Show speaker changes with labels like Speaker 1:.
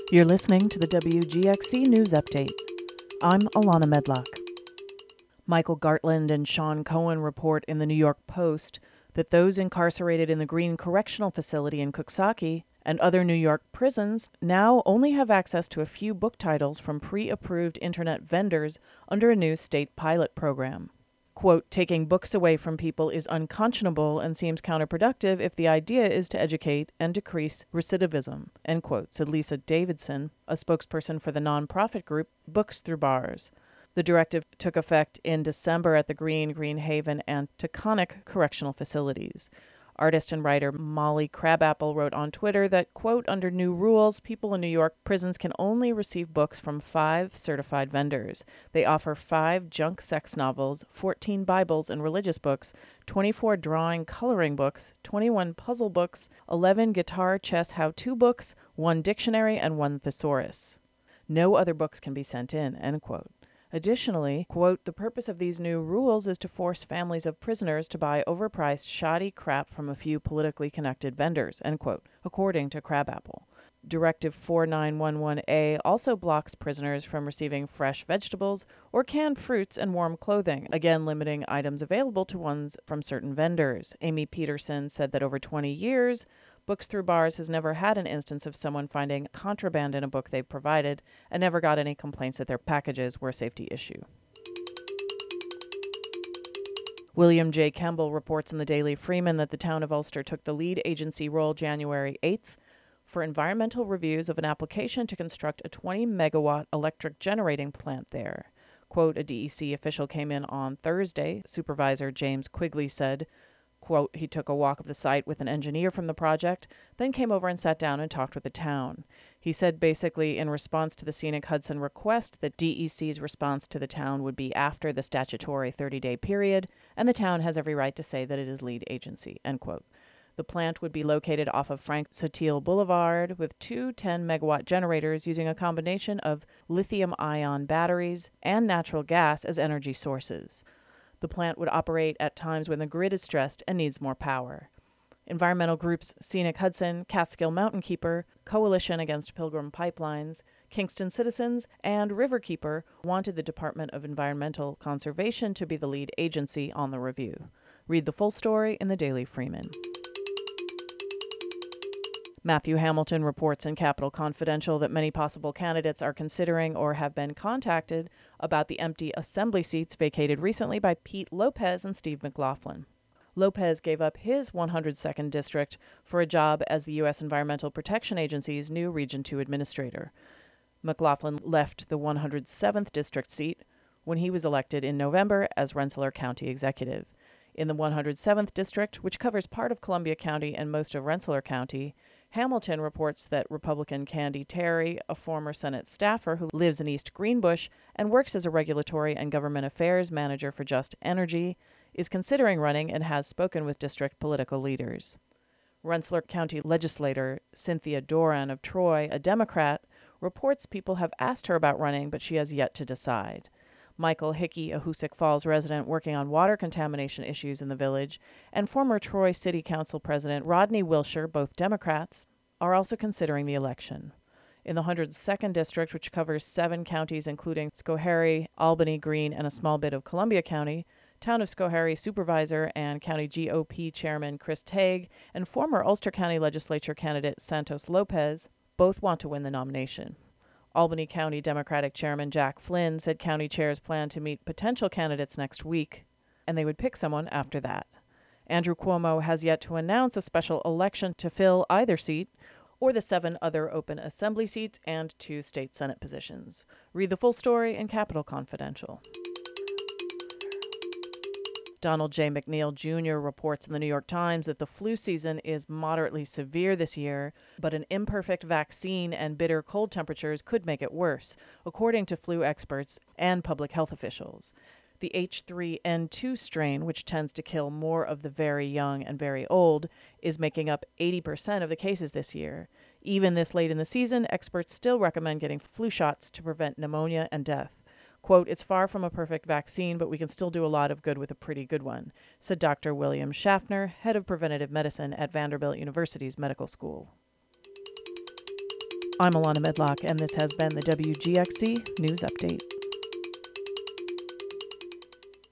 Speaker 1: You're listening to the WGXC News Update. I'm Alana Medlock. Michael Gartland and Sean Cohen report in the New York Post that those incarcerated in the Green Correctional Facility in Coxsackie and other New York prisons now only have access to a few book titles from pre-approved internet vendors under a new state pilot program. Quote, taking books away from people is unconscionable and seems counterproductive if the idea is to educate and decrease recidivism, end quote, said Lisa Davidson, a spokesperson for the nonprofit group Books Through Bars. The directive took effect in December at the Green Haven, and Taconic correctional facilities. Artist and writer Molly Crabapple wrote on Twitter that, quote, under new rules, people in New York prisons can only receive books from 5 certified vendors. They offer 5 junk sex novels, 14 Bibles and religious books, 24 drawing coloring books, 21 puzzle books, 11 guitar chess how-to books, 1 dictionary, and 1 thesaurus. No other books can be sent in, end quote. Additionally, quote, the purpose of these new rules is to force families of prisoners to buy overpriced, shoddy crap from a few politically connected vendors, end quote, according to Crabapple. Directive 4911A also blocks prisoners from receiving fresh vegetables or canned fruits and warm clothing, again limiting items available to ones from certain vendors. Amy Peterson said that over 20 years, Books Through Bars has never had an instance of someone finding contraband in a book they've provided and never got any complaints that their packages were a safety issue. William J. Kemble reports in the Daily Freeman that the town of Ulster took the lead agency role January 8th for environmental reviews of an application to construct a 20-megawatt electric generating plant there. Quote, a DEC official came in on Thursday, Supervisor James Quigley said. Quote, he took a walk of the site with an engineer from the project, then came over and sat down and talked with the town. He said basically in response to the Scenic Hudson request that DEC's response to the town would be after the statutory 30-day period, and the town has every right to say that it is lead agency, end quote. The plant would be located off of Frank Sotil Boulevard with 2 10-megawatt generators using a combination of lithium-ion batteries and natural gas as energy sources. The plant would operate at times when the grid is stressed and needs more power. Environmental groups Scenic Hudson, Catskill Mountain Keeper, Coalition Against Pilgrim Pipelines, Kingston Citizens, and Riverkeeper wanted the Department of Environmental Conservation to be the lead agency on the review. Read the full story in the Daily Freeman. Matthew Hamilton reports in Capital Confidential that many possible candidates are considering or have been contacted about the empty assembly seats vacated recently by Pete Lopez and Steve McLaughlin. Lopez gave up his 102nd district for a job as the U.S. Environmental Protection Agency's new Region 2 administrator. McLaughlin left the 107th district seat when he was elected in November as Rensselaer County executive. In the 107th district, which covers part of Columbia County and most of Rensselaer County, Hamilton reports that Republican Candy Terry, a former Senate staffer who lives in East Greenbush and works as a regulatory and government affairs manager for Just Energy, is considering running and has spoken with district political leaders. Rensselaer County legislator Cynthia Doran of Troy, a Democrat, reports people have asked her about running, but she has yet to decide. Michael Hickey, a Hoosick Falls resident working on water contamination issues in the village, and former Troy City Council President Rodney Wilshire, both Democrats, are also considering the election. In the 102nd District, which covers 7 counties including Schoharie, Albany, Greene, and a small bit of Columbia County, Town of Schoharie Supervisor and County GOP Chairman Chris Tague and former Ulster County Legislature candidate Santos Lopez both want to win the nomination. Albany County Democratic Chairman Jack Flynn said county chairs plan to meet potential candidates next week, and they would pick someone after that. Andrew Cuomo has yet to announce a special election to fill either seat or the 7 other open assembly seats and 2 state Senate positions. Read the full story in Capital Confidential. Donald J. McNeil Jr. reports in the New York Times that the flu season is moderately severe this year, but an imperfect vaccine and bitter cold temperatures could make it worse, according to flu experts and public health officials. The H3N2 strain, which tends to kill more of the very young and very old, is making up 80% of the cases this year. Even this late in the season, experts still recommend getting flu shots to prevent pneumonia and death. Quote, it's far from a perfect vaccine, but we can still do a lot of good with a pretty good one, said Dr. William Schaffner, head of preventative medicine at Vanderbilt University's medical school. I'm Alana Medlock, and this has been the WGXC News Update.